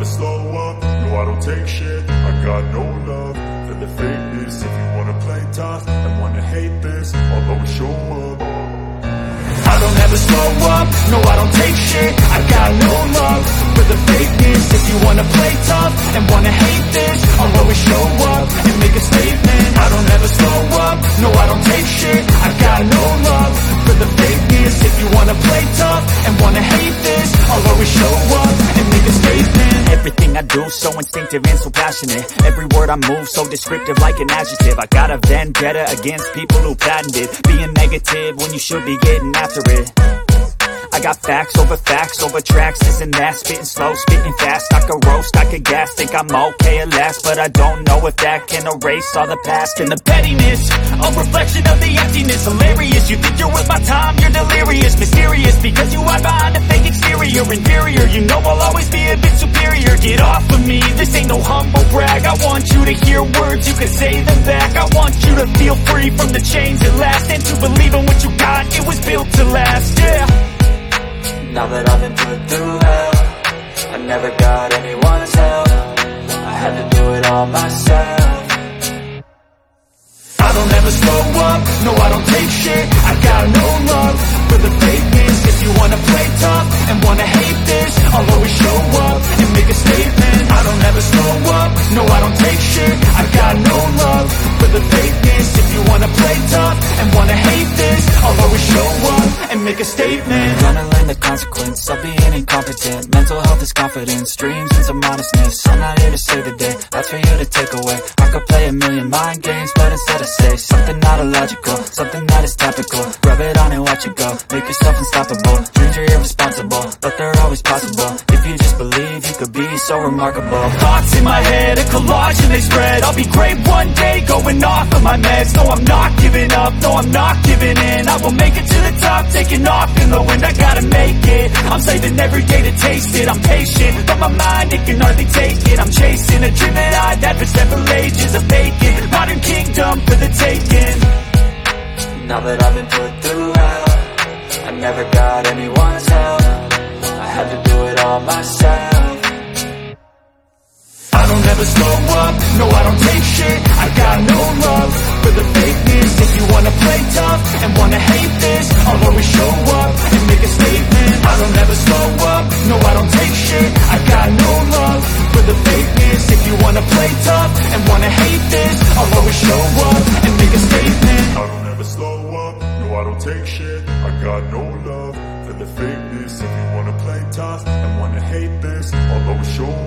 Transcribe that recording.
slow up, no I don't take shit. I got no love for the fakeness. If you wanna play tough and wanna hate this, I'll always show up. I don't ever slow up, no I don't take shit. I got no love for the fakeness. If you wanna play tough and wanna hate this, I'll always show up and make a statement. I don't ever slow up, no I don't take shit. I got no love for the fakeness. If you wanna play tough and wanna hate this, I'll always show up and make a statement. Everything I do so instinctive and so passionate. Every word I move so descriptive like an adjective. I got a vendetta against people who patented being negative when you should be getting after it. I got facts over tracks, this and that. Spitting slow, spitting fast. I could roast, I could gas. Think I'm okay at last, but I don't know if that can erase all the past. And the pettiness, a reflection of the emptiness. Hilarious, you think you're worth my time, you're delirious. Mysterious, because you hide behind a fake exterior. Inferior, you know I'll always be a bit superior. Get off of me, this ain't no humble brag. I want you to hear words, you can say them back. I want you to feel free from the chains at last, and to believe in what you got, it was built to last, yeah. Now that I've been put through hell, I never got anyone's help. I had to do it all myself. I don't ever slow up, no I don't take shit. I got no love for the fakeness. If you wanna play tough and wanna hate this, I'll always show up and make a statement. I don't ever slow up, no I don't take shit. I got no love for the fakeness. If you wanna play tough and wanna hate this, I'll always show up and make a statement. Gonna learn the consequence of being incompetent. Mental health is confidence, dreams and some modestness. I'm not here to save the day, that's for you to take away. I could play a million mind games, but instead I say something not illogical, something that is topical. Rub it on and watch it go, make yourself unstoppable. Dreams are irresponsible, but they're always possible. If you just believe, you could be so remarkable. Thoughts in my head, a collage and they spread. I'll be great one day, going off of my meds. No, I'm not giving up, no, I'm not giving in. I will make it to the top, taking off in the wind. I gotta make it, I'm saving every day to taste it. I'm patient, but my mind, it can hardly take it. I'm chasing a dream that I've had for several ages. A vacant, modern kingdom for the taking. Now that I've been put through hell, I never got anyone's help. I had to do it all myself. I don't ever slow up, no I don't take shit. I got no love for the fakeness. If you wanna play tough and wanna hate this, I'll always show up and make a statement. I don't ever slow up, no I don't take shit. I got no love for the fakeness. If you wanna play tough and wanna hate this, I'll always show up and make a statement. I don't ever slow up, no I don't take shit. I got no love for the fakeness. If you wanna play tough and wanna hate this, I'll always show up